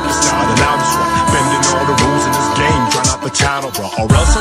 superstar, then I'm swung. Bending all the rules in this game, try not to channel, bro, or else